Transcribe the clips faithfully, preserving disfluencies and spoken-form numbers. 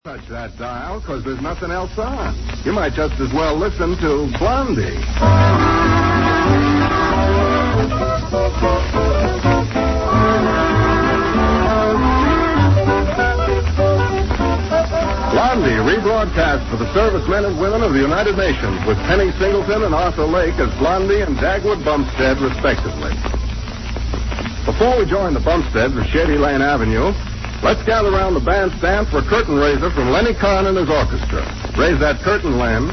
Touch that dial, because there's nothing else on. You might just as well listen to Blondie. Blondie, rebroadcast for the servicemen and women of the United Nations with Penny Singleton and Arthur Lake as Blondie and Dagwood Bumstead, respectively. Before we join the Bumsteads of Shady Lane Avenue, let's gather around the bandstand for a curtain raiser from Lenny Kahn and his orchestra. Raise that curtain, Len.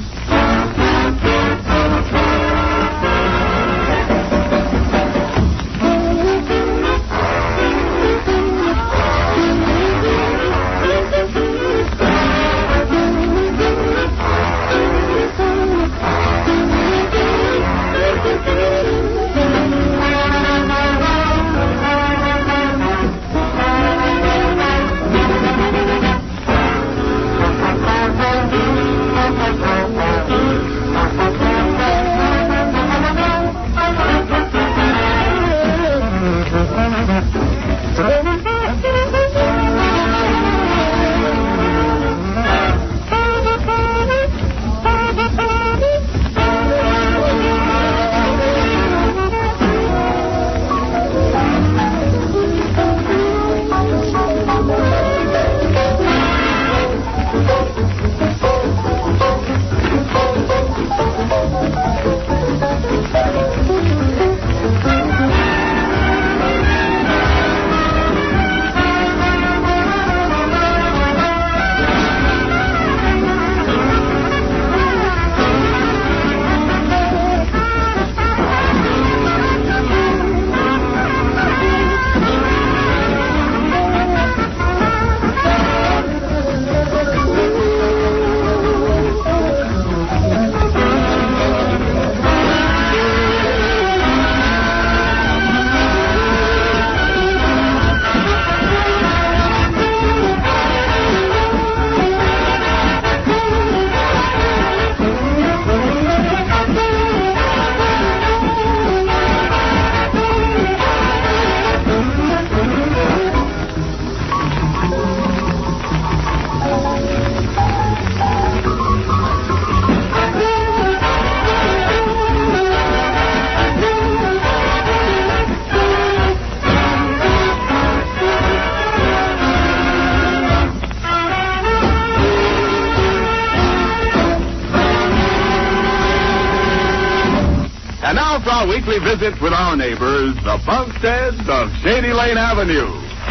Weekly visit with our neighbors, the Bumsteads of Shady Lane Avenue.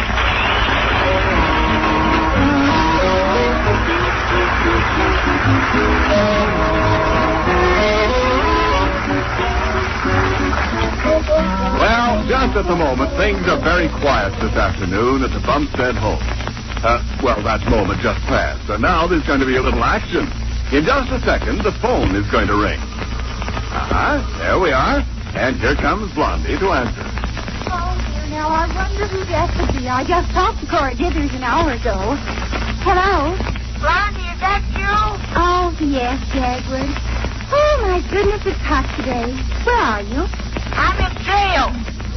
Well, just at the moment, things are very quiet this afternoon at the Bumstead home. Uh, well, that moment just passed, and now there's going to be a little action. In just a second, the phone is going to ring. Uh-huh, there we are. And here comes Blondie to answer. Oh, dear, now, I wonder who that could be. I just talked to Cora Dithers an hour ago. Hello? Blondie, is that you? Oh, yes, Dagwood. Oh, my goodness, it's hot today. Where are you? I'm in jail.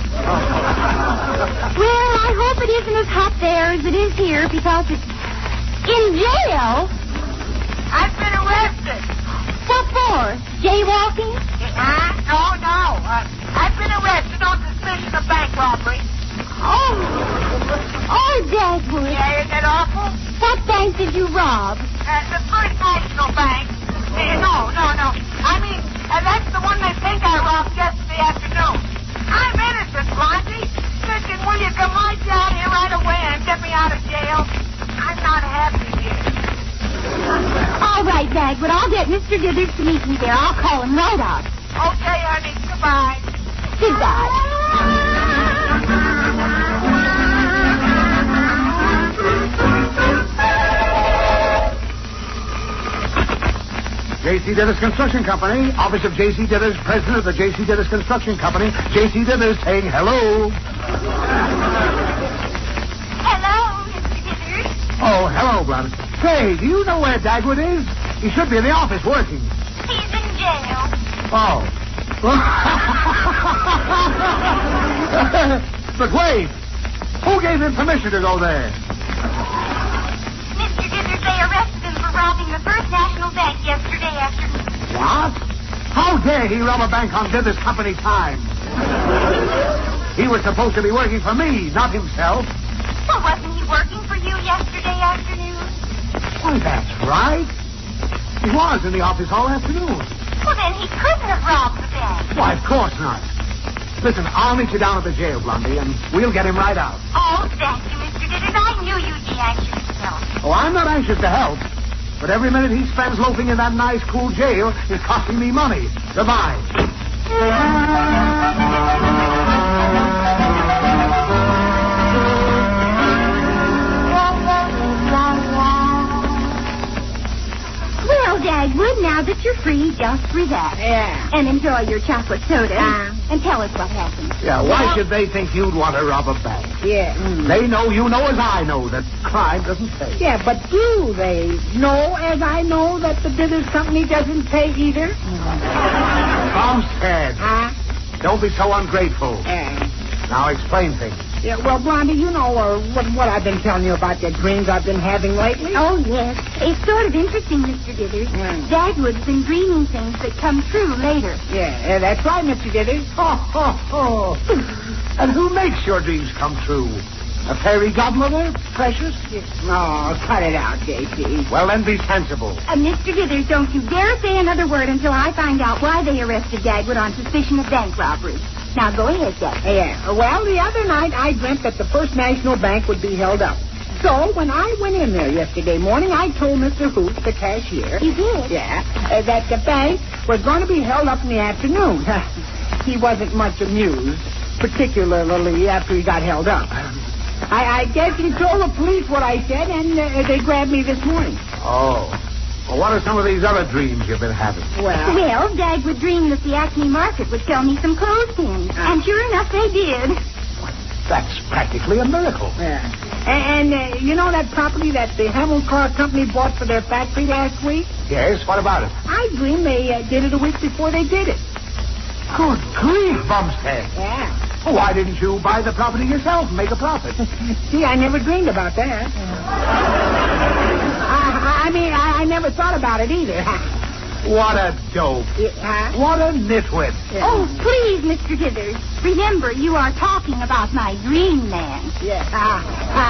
Well, I hope it isn't as hot there as it is here, because it's in jail. I've been arrested. What for? Jaywalking? Huh? No, no. Uh, I've been arrested on suspicion of bank robbery. Oh. Oh, Dagwood. Yeah, isn't that awful? What bank did you rob? Uh, the First National Bank. Uh, no, no, no. I mean, uh, that's the one they think I robbed yesterday afternoon. I'm innocent, Blondie. Listen, will you come right down here right away and get me out of jail? I'm not happy here. All right, Dagwood. I'll get Mister Dithers to meet me there. I'll call him right out. Okay, honey. Goodbye. Goodbye. J C. Dithers Construction Company. Office of J C. Dithers, president of the J C. Dithers Construction Company. J C. Dithers saying hello. Hello, Mister Dithers. Oh, hello, Blondie. Say, do you know where Dagwood is? He should be in the office working. He's in jail. Oh. But wait. Who gave him permission to go there? Mister Dithers, they arrested dare he rob a bank on Dithers Company time? He was supposed to be working for me, not himself. Well, wasn't he working for you yesterday afternoon? Why, that's right. He was in the office all afternoon. Well, then he couldn't have robbed the bank. Why, of course not. Listen, I'll meet you down at the jail, Blondie, and we'll get him right out. Oh, thank you, Mister Dithers. I knew you'd be anxious to help. Oh, I'm not anxious to help. But every minute he spends loafing in that nice, cool jail is costing me money. Goodbye. Well, Dagwood, now that you're free, just relax. Yeah. And enjoy your chocolate soda. Uh. And tell us what happened. Yeah, why should they think you'd want to rob a bank? Yeah. Mm. They know you know as I know that crime doesn't pay. Yeah, but do they know, as I know, that the Dithers Company doesn't pay either? Bumstead, Huh? don't be so ungrateful. Yeah. Now explain things. Yeah, well, Blondie, you know uh, what, what I've been telling you about the dreams I've been having lately? Oh, yes. It's sort of interesting, Mister Dithers. Mm. Dagwood's been dreaming things that come true later. Yeah, uh, that's right, Mister Dithers. Ho, ho, ho. And who makes your dreams come true? A fairy godmother, precious? Oh, cut it out, J C. Well, then be sensible. Uh, Mister Dithers, don't you dare say another word until I find out why they arrested Dagwood on suspicion of bank robbery. Now, go ahead, Dagwood. Yeah, well, the other night I dreamt that the First National Bank would be held up. So, when I went in there yesterday morning, I told Mister Hoops, the cashier... You did? Yeah, uh, that the bank was going to be held up in the afternoon. He wasn't much amused, particularly after he got held up. I, I guess he told the police what I said, and uh, they grabbed me this morning. Oh. Well, what are some of these other dreams you've been having? Well... Well, Dagwood dreamed that the Acme Market would sell me some clothespins. Ah. And sure enough, they did. That's practically a miracle. Yeah. And, and uh, you know that property that the Hamilton Car Company bought for their factory last week? Yes, what about it? I dreamed they uh, did it a week before they did it. Good grief, Bumstead. Yeah. Why didn't you buy the property yourself and make a profit? See, I never dreamed about that. I, I mean, I, I never thought about it either. What a dope. Huh? What a nitwit. Yeah. Oh, please, Mister Dithers. Remember, you are talking about my dream man. Yeah. Ah,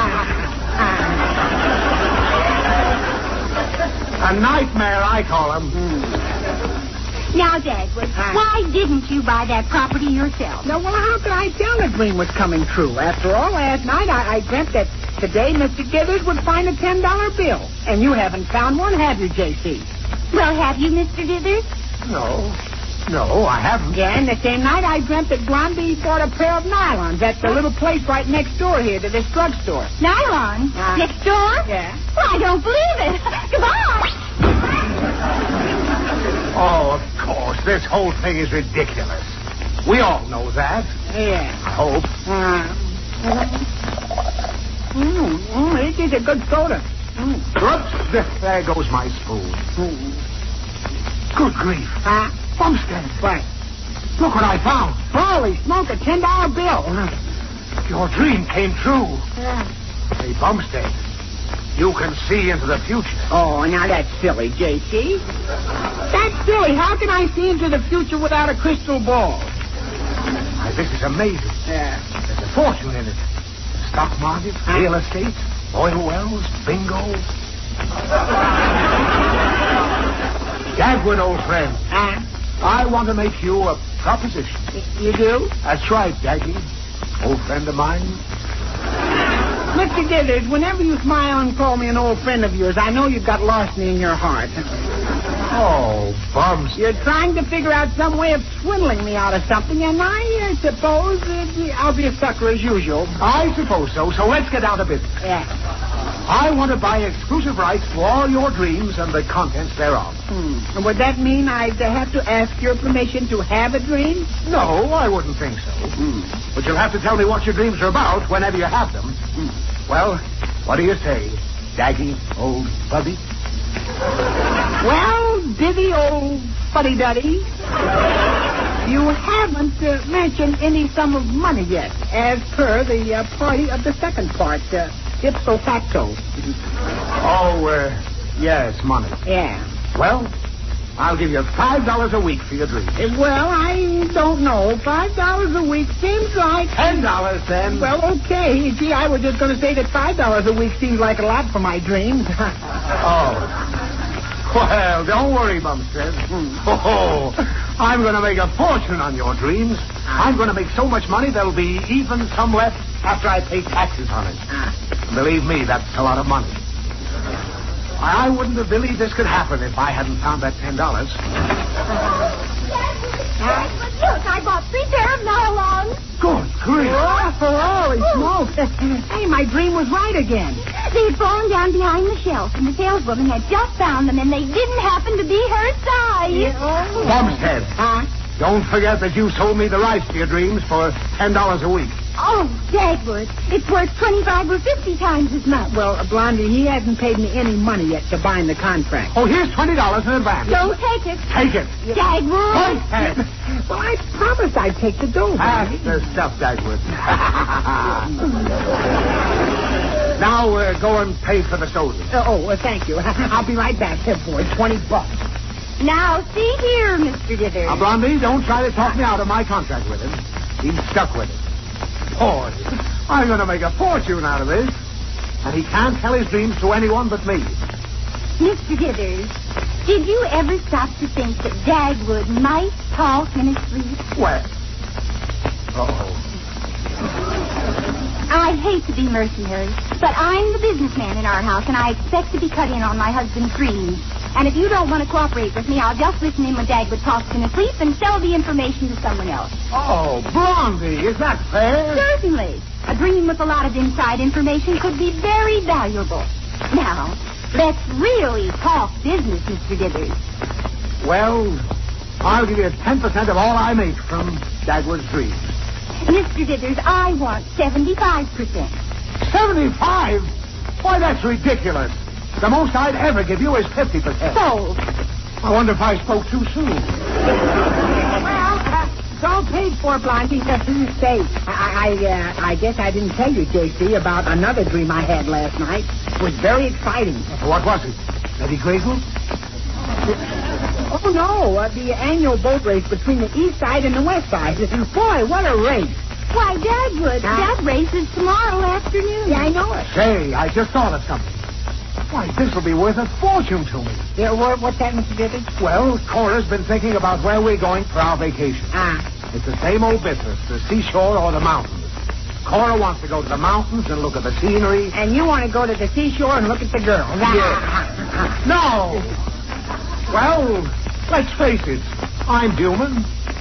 ah, A nightmare, I call him. Now, Dagwood, Huh? why didn't you buy that property yourself? Now, well, how could I tell the dream was coming true? After all, last night I, I dreamt that today Mister Dithers would find a ten dollar bill. And you haven't found one, have you, J C? Well, have you, Mister Dithers? No. No, I haven't. Yeah, and the same night I dreamt that Blondie bought a pair of nylons at the little place right next door here to this drugstore. Nylon? Uh, Next door? Yeah. Well, I don't believe it. Goodbye. Oh, of course. This whole thing is ridiculous. We all know that. Yeah. I hope. Uh, mm, mm, it is a good soda. Mm. Oops. There goes my spoon. Mm. Good grief. Huh? Bumstead. What? Look what I found. Holy smoke, a ten dollar bill. Your dream came true. Yeah. Hey, Bumstead, you can see into the future. Oh, now that's silly, J C. That's silly. How can I see into the future without a crystal ball? Why, this is amazing. Yeah. There's a fortune in it. Stock market, real estate, oil wells, bingo. Dagwood, old friend, Huh? I want to make you a proposition. You do? That's right, Daggy. Old friend of mine. Mister Dithers, whenever you smile and call me an old friend of yours, I know you've got larceny in your heart. Oh, Bums. You're trying to figure out some way of swindling me out of something, and I uh, suppose uh, I'll be a sucker as usual. I suppose so, so let's get down to business. Yeah. I want to buy exclusive rights to all your dreams and the contents thereof. Hmm. And would that mean I'd uh, have to ask your permission to have a dream? No, I wouldn't think so. Hmm. But you'll have to tell me what your dreams are about whenever you have them. Hmm. Well, what do you say, Daggy, old buddy? Well, Divvy, old fuddy-duddy, you haven't uh, mentioned any sum of money yet, as per the uh, party of the second part, uh, ipso facto. Oh, uh, yes, money. Yeah. Well, I'll give you five dollars a week for your dreams. Uh, Well, I don't know. Five dollars a week seems like... Ten dollars, then. Well, okay. Gee, I was just going to say that five dollars a week seems like a lot for my dreams. Oh. Well, don't worry, Bumstead. Oh, I'm going to make a fortune on your dreams. I'm going to make so much money there'll be even some left after I pay taxes on it. Believe me, that's a lot of money. I I wouldn't have believed this could happen if I hadn't found that ten dollars. Look, I bought three pair of nylons. Good grief. Oh, holy smoke. Hey, my dream was right again. They had fallen down behind the shelf, and the saleswoman had just found them, and they didn't happen to be her size. Bumstead, Huh? don't forget that you sold me the rights to your dreams for ten dollars a week. Oh, Dagwood, it's worth twenty-five or fifty times as much. Well, Blondie, he hasn't paid me any money yet to bind the contract. Oh, here's twenty dollars in advance. Don't take it. Take it. Dagwood. Bumstead. Well, I promised I'd take the dough. That's the stuff, Dagwood. Now uh, go and pay for the soda. Uh, oh, well, thank you. I'll be right back, here, boy. Twenty bucks. Now, see here, Mister Dithers. Now, Blondie, don't try to talk me out of my contract with him. He's stuck with it. Boy, I'm going to make a fortune out of this. And he can't tell his dreams to anyone but me. Mister Dithers, did you ever stop to think that Dagwood might talk in his sleep? Well. Uh-oh. I hate to be mercenary, but I'm the businessman in our house, and I expect to be cut in on my husband's dreams. And if you don't want to cooperate with me, I'll just listen in when Dagwood talks in his sleep and sell the information to someone else. Oh, Blondie, is that fair? Certainly. A dream with a lot of inside information could be very valuable. Now, let's really talk business, Mister Dithers. Well, I'll give you ten percent of all I make from Dagwood's dreams. Mister Dithers, I want seventy-five percent. seventy-five? Why, that's ridiculous. The most I'd ever give you is fifty percent. Sold. I wonder if I spoke too soon. Well, uh, it's all paid for, Blondie. Say, I, I, uh, I guess I didn't tell you, J C, about another dream I had last night. It was very exciting. What was it? Eddie Grayson? Oh, no, uh, the annual boat race between the east side and the west side. Boy, what a race. Why, Dagwood, Huh? that race is tomorrow afternoon. Yeah, I know it. Say, I just thought of something. Why, this will be worth a fortune to me. Yeah, what, what's that, Mister Dithers? Well, Cora's been thinking about where we're going for our vacation. Ah. It's the same old business, the seashore or the mountains. Cora wants to go to the mountains and look at the scenery. And you want to go to the seashore and look at the girls. Yeah. No! Well, let's face it, I'm human.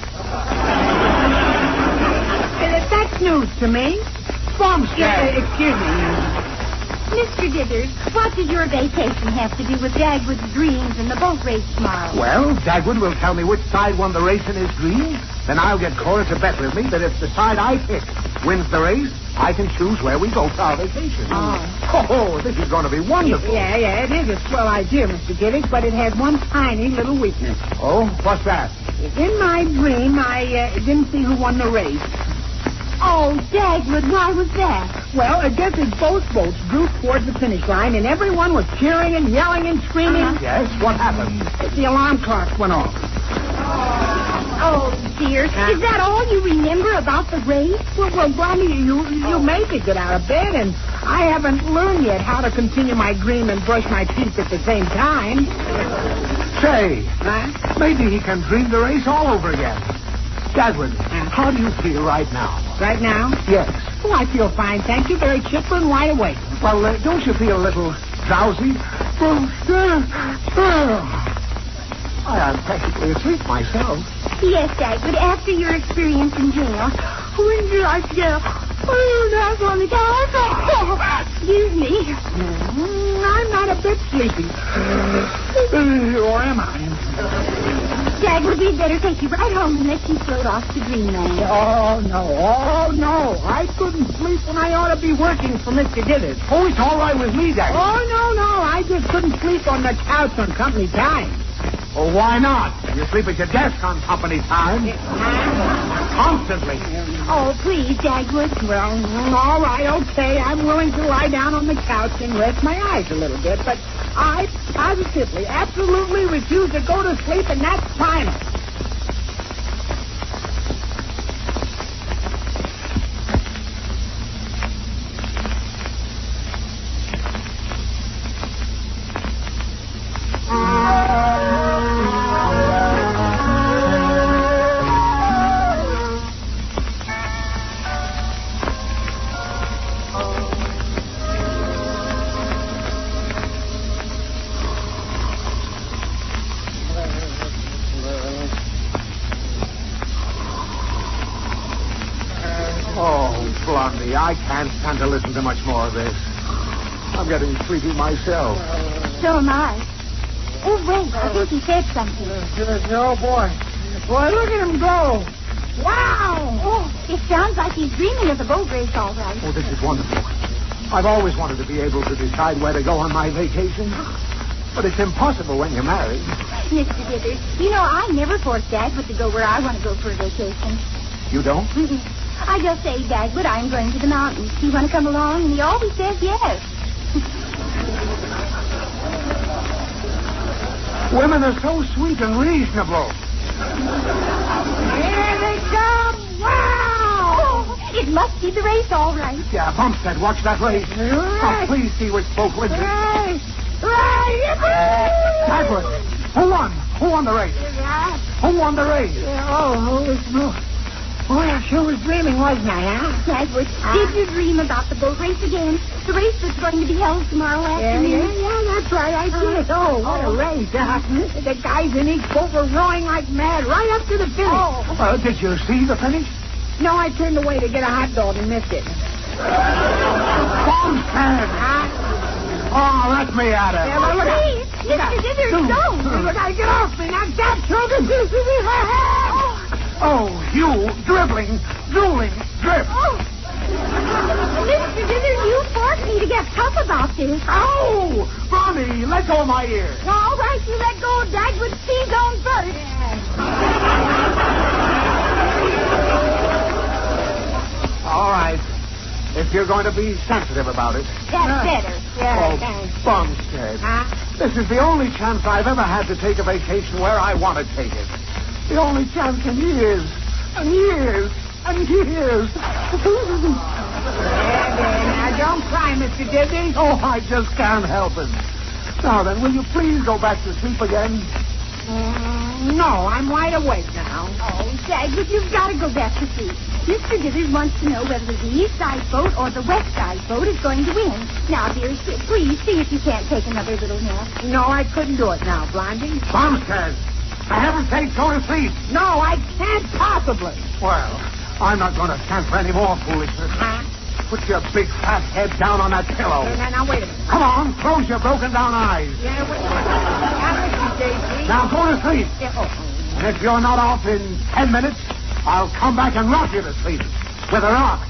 Uh, That's news to me. Bumstead. Yeah, uh, excuse me. Mister Dithers, what does your vacation have to do with Dagwood's dreams and the boat race tomorrow? Well, Dagwood will tell me which side won the race in his dream. Then I'll get Cora to bet with me that if the side I pick wins the race, I can choose where we go for our vacation. Oh. Oh, this is going to be wonderful. Yeah, yeah, it is a swell idea, Mister Dithers, but it has one tiny little weakness. Oh, what's that? In my dream, I uh, didn't see who won the race. Oh, Dagwood, why was that? Well, I guess as both boats drew towards the finish line, and everyone was cheering and yelling and screaming. Uh-huh. Yes, what happened? The alarm clock went off. Oh, dear. Huh? Is that all you remember about the race? Well, well, Blondie, you you made me get out of bed, and I haven't learned yet how to continue my dream and brush my teeth at the same time. Say, Huh? maybe he can dream the race all over again. Dagwood, how do you feel right now? Right now? Yes. Oh, I feel fine, thank you. Very chipper and wide awake. Well, uh, don't you feel a little drowsy? I am practically asleep myself. Yes, Dagwood, after your experience in jail. When did I jail? Oh, that's on the couch. Excuse me. Mm, I'm not a bit sleepy. Or am I? Dagwood, we'd better take you right home and let you float off to dreamland. Oh, no. Oh, no. I couldn't sleep when I ought to be working for Mister Dithers. Oh, it's all right with me, Dagwood. Oh, no, no. I just couldn't sleep on the couch on company time. Oh, why not? You sleep at your desk on company time. Constantly. Oh, please, Dagwood. Well, all right, okay. I'm willing to lie down on the couch and rest my eyes a little bit, but I positively, absolutely refuse to go to sleep, and that's final. Blondie, I can't stand to listen to much more of this. I'm getting sleepy myself. So am I. Oh, wait, I think he said something. Oh, boy. Boy, look at him go. Wow! Oh, it sounds like he's dreaming of the boat race, all right. Oh, this is wonderful. I've always wanted to be able to decide where to go on my vacation. But it's impossible when you're married. Mister Dithers, you know, I never force Dagwood to go where I want to go for a vacation. You don't? I just say, Dagwood, I'm going to the mountains. Do you want to come along? And he always says yes. Women are so sweet and reasonable. Here they come! Wow! Oh, it must be the race, all right. Yeah, Bumstead, watch that race. Right. Oh, please see which boat wins it. Right! Right! Dagwood, who won? Who won the race? Who won the race? Oh, holy smoke. Boy, I sure was dreaming, wasn't I, huh? Dagwood, Huh? did you dream about the boat race again? The race that's going to be held tomorrow Yeah, afternoon? yeah, yeah, that's right. I did. Oh, what a race. Uh, the guys in each boat were rowing like mad right up to the finish. Oh. Uh, did you see the finish? No, I turned away to get a hot dog and missed it. Bumstead! Huh? Oh, let me at it. Yeah, well, look out. Please, Mister Dithers, don't. Look out, get off me. Now, stop choking. Oh, you dribbling, drooling, drip. Oh. Mister Dithers, you forced me to get tough about this. Oh, Bonnie, let go of my ear. All right, you let go of Dagwood's T-zone first. All right. If you're going to be sensitive about it. That's better. Yeah, Oh, thanks. Bumstead. Huh? This is the only chance I've ever had to take a vacation where I want to take it. The only chance in years, and years, and years. There, there. Now, don't cry, Mister Dizzy. Oh, I just can't help it. Now then, will you please go back to sleep again? Mm, no, I'm wide awake now. Oh, Dagwood, you've got to go back to sleep. Mister Dithers wants to know whether the east side boat or the west side boat is going to win. Now, dear, please see if you can't take another little nap. No, I couldn't do it now, Blondie. Bumstead, for heaven's sake, go to sleep. No, I can't possibly. Well, I'm not going to stand for any more foolishness. Huh? Put your big fat head down on that pillow. Now, now, wait a minute. Come on, close your broken down eyes. Yeah, wait a minute. Now, listen, J C. Now go to sleep. Yeah, oh. And if you're not off in ten minutes, I'll come back and rock you to sleep with a rock.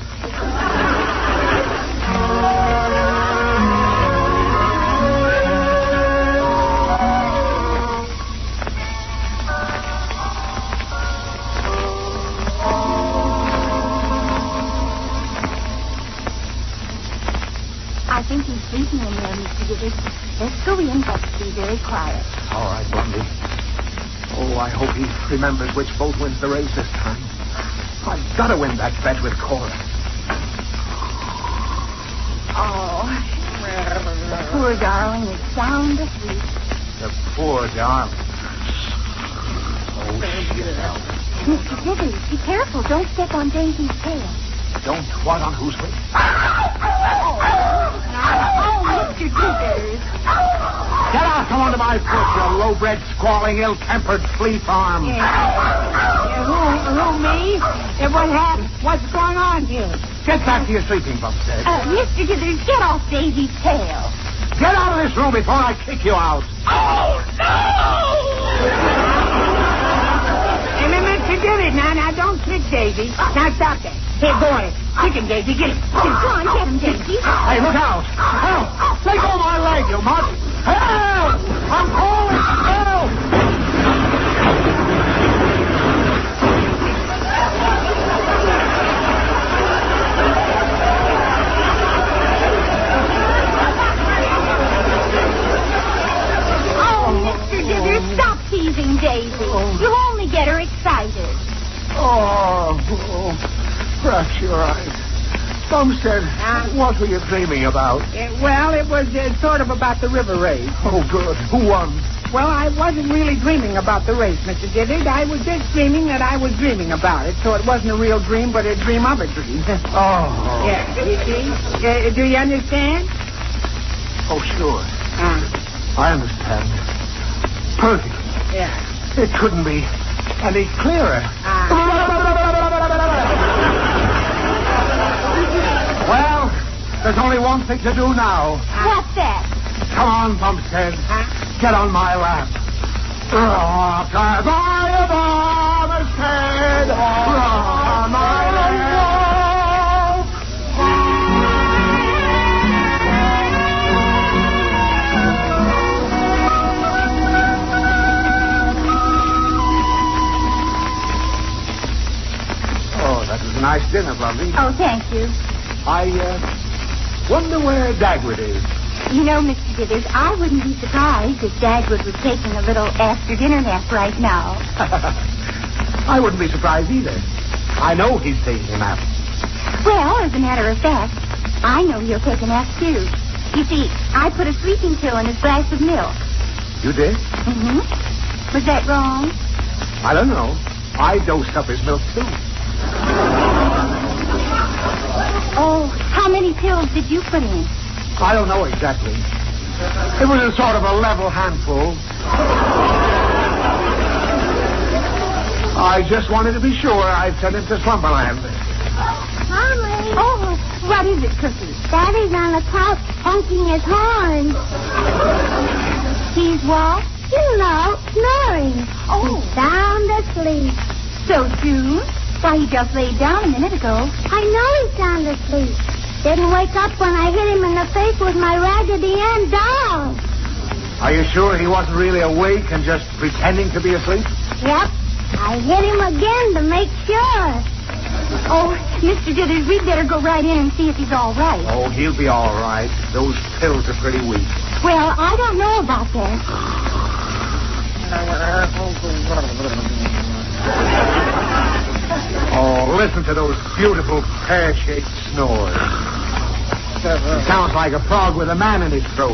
I think he's sleeping in there, Mister Dithers. Let's go in, but be very quiet. All right, Blondie. Oh, I hope he remembers which boat wins the race this time. I've got to win that bet with Cora. Oh, the poor darling is sound asleep. The poor darling. Oh, shit. Mister Dithers, be careful. Don't step on Daisy's tail. Don't what on whose way? Oh, Mister Dithers. Get out from under my foot, you low-bred, squalling, ill-tempered flea farm. Yeah. Yeah, who, who, me? Yeah, what happened? What's going on here? Get back to your sleeping, Bumstead. Uh, Mister Dithers, get off Daisy's tail. Get out of this room before I kick you out. Oh, Hey, Mister Dizzy, now, now, don't kick Daisy. Now, stop that. Here, go on. Kick him, Daisy. Get him. no! Go on, get him, Daisy. Hey, look out. Help! Let go of my leg, you mutt. Help! I'm calling. Help! Daisy. You only get her excited. Oh, oh, perhaps you're right. Bumstead, Uh, what were you dreaming about? Uh, well, it was uh, sort of about the river race. Oh, good. Who won? Well, I wasn't really dreaming about the race, Mister Dithers. I was just dreaming that I was dreaming about it. So it wasn't a real dream, but a dream of a dream. Oh. Yeah, you see? Uh, do you understand? Oh, sure. Uh, I understand. Perfect. yeah. It couldn't be any clearer. Uh, Well, there's only one thing to do now. What's that? Come on, Bumstead. huh? Get on my lap. Rock as I am Bumstead. Rock on my lap. Oh, that was a nice dinner, Blondie. Oh, thank you. I, uh, wonder where Dagwood is. You know, Mister Dithers, I wouldn't be surprised if Dagwood was taking a little after-dinner nap right now. I wouldn't be surprised either. I know he's taking a nap. Well, as a matter of fact, I know he'll take a nap, too. You see, I put a sleeping pill in his glass of milk. You did? Mm-hmm. Was that wrong? I don't know. I dosed up his milk, too. Oh, how many pills did you put in? I don't know exactly. It was a sort of a level handful. I just wanted to be sure I'd sent him to Slumberland. Mommy. Oh, what is it, Cookie? Daddy's on the couch honking his horn. He's what? You know, snoring. Oh. Sound asleep. So soon? Why, he just laid down a minute ago. I know he's sound asleep. Didn't wake up when I hit him in the face with my Raggedy Ann doll. Are you sure he wasn't really awake and just pretending to be asleep? Yep. I hit him again to make sure. Oh, Mister Dithers, we'd better go right in and see if he's all right. Oh, he'll be all right. Those pills are pretty weak. Well, I don't know about that. Oh, listen to those beautiful pear-shaped snores. It sounds like a frog with a man in his throat.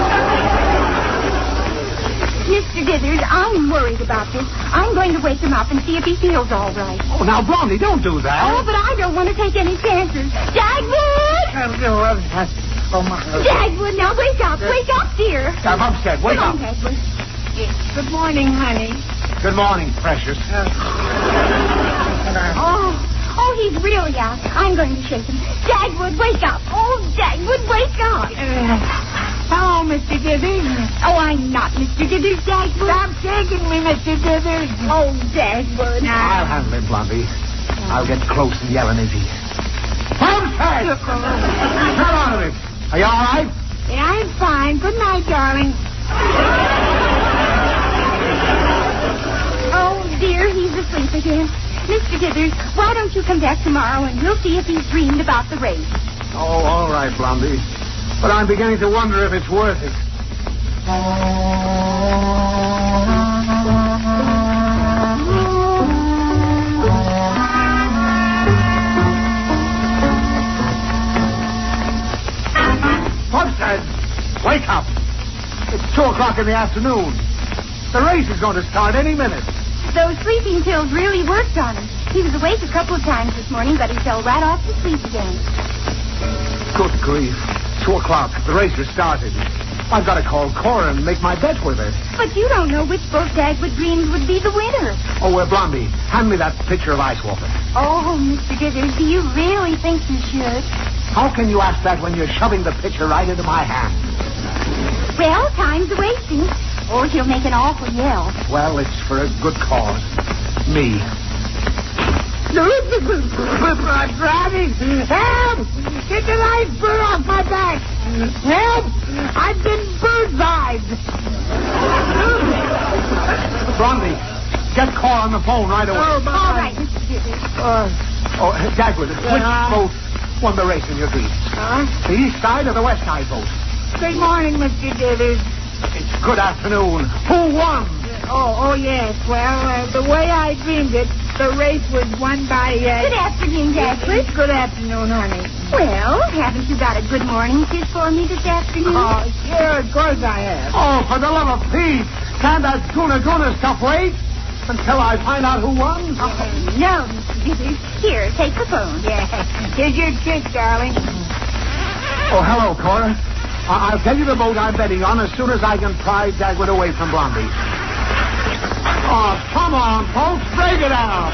Mister Dithers, I'm worried about this. I'm going to wake him up and see if he feels all right. Oh, now, Blondie, don't do that. Oh, but I don't want to take any chances. Dagwood! Oh, my. Dagwood, now wake up. Wake up, dear. Now, Bumstead, wake Come up. on, Dagwood. Good morning, honey. Good morning, precious. Oh, oh, he's really out. I'm going to shake him. Dagwood, wake up. Oh, Dagwood, wake up. Hello, Mister Dithers. Oh, I'm not Mister Dithers, Dagwood. Stop shaking me, Mister Dithers. Oh, Dagwood. I'll handle him, Blondie. I'll get close and yell in his ear. Bumstead! Come out of it. Are you all right? Yeah, I'm fine. Good night, darling. Oh, dear, he's asleep again. Mister Dithers, why don't you come back tomorrow and we'll see if he's dreamed about the race. Oh, all right, Blondie. But I'm beginning to wonder if it's worth it. Bumstead, wake up. It's two o'clock in the afternoon. The race is going to start any minute. Those sleeping pills really worked on him. He was awake a couple of times this morning, but he fell right off to sleep again. Good grief. Two o'clock. The race has started. I've got to call Cora and make my bet with her. But you don't know which boat Dagwood dreams would be the winner. Oh, uh, Blondie, hand me that pitcher of ice water. Oh, Mister Dithers, do you really think you should? How can you ask that when you're shoving the pitcher right into my hand? Well, time's wasting. Or he'll make an awful yell. Well, it's for a good cause. Me. I'm driving. Help! Get the iceberg off my back. Help! I've been bird-eyed. Blondie, get Cora on the phone right away. Oh, All right, Mister Dithers. Uh, oh, Dagwood, which Yeah. boat won the race in your dreams? Huh? The east side or the west side boat? Good morning, Mister Dithers. It's good afternoon. Who won? Oh, oh, yes. Well, uh, the way I dreamed it, the race was won by... Uh, Good afternoon, Dagwood. Good afternoon, honey. Well, haven't you got a good morning kiss for me this afternoon? Oh, sure, of course I have. Oh, for the love of Pete. Can't that Guna Guna stuff wait until I find out who won? Oh, no, Mister Dithers. Here, take the phone. Yeah. Here's your kiss, darling. Oh, hello, Cora. I- I'll tell you the boat I'm betting on as soon as I can pry Dagwood away from Blondie. Oh, come on, folks. Break it out.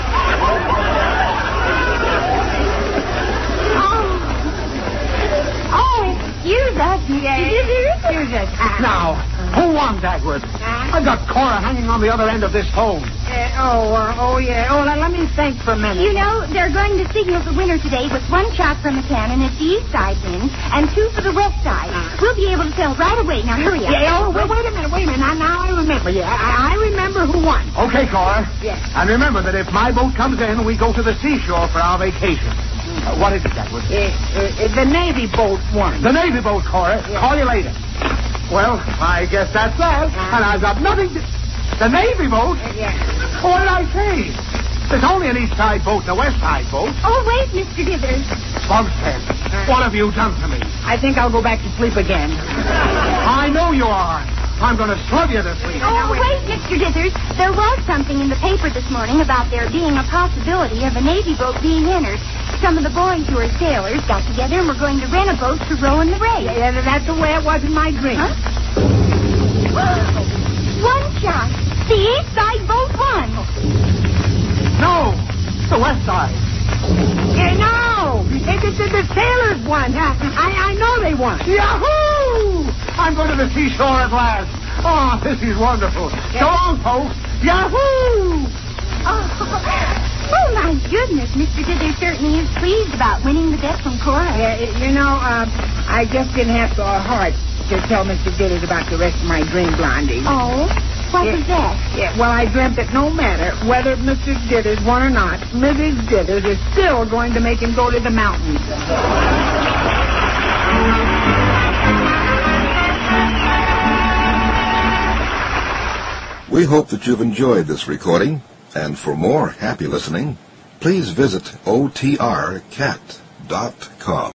Oh, oh excuse us, Mister Dithers. Excuse us. Now, who won, Dagwood? I've got Cora hanging on the other end of this phone. Uh, oh, uh, oh, yeah. Oh, let, let me think for a minute. You know, they're going to signal the winner today with one shot from a cannon if the east side wins and two for the west side. We'll be able to tell right away. Now, hurry up. Yeah, oh, wait, wait a minute, wait a minute. Now, now I remember. Yeah, I, I remember who won. Okay, Cora. Yes. And remember that if my boat comes in, we go to the seashore for our vacation. Uh, what is it, Dagwood? Uh, uh, the Navy boat won. The Navy boat, Cora. Yeah. Call you later. Well, I guess that's that. Uh-huh. And I've got nothing to... The Navy boat? Uh, yeah. What did I say? There's only an east side boat and a west side boat. Oh, wait, Mister Dithers. Bumstead, what have you done to me? I think I'll go back to sleep again. I know you are. I'm going to slug you to sleep. Oh, wait, Mister Dithers. There was something in the paper this morning about there being a possibility of a Navy boat being entered. Some of the boys who are sailors got together and were going to rent a boat to row in the race. Yeah, that's the way it was in my dream. Huh? One shot. The east side boat won. No, the west side. Yeah, no. It, it, the, the sailors won. I, I, I know they won. Yahoo! I'm going to the seashore at last. Oh, this is wonderful. So long, folks. Yahoo! Oh, oh, my goodness. Mister Dithers certainly is pleased about winning the bet from Cora. Yeah, it- you know, uh, I just didn't have the heart to tell Mister Dithers about the rest of my dream, Blondie. Oh, what Yeah. was that? Yeah, well, I dreamt that no matter whether Mister Dithers won or not, Missus Dithers is still going to make him go to the mountains. We hope that you've enjoyed this recording, and for more happy listening, please visit O T R cat dot com.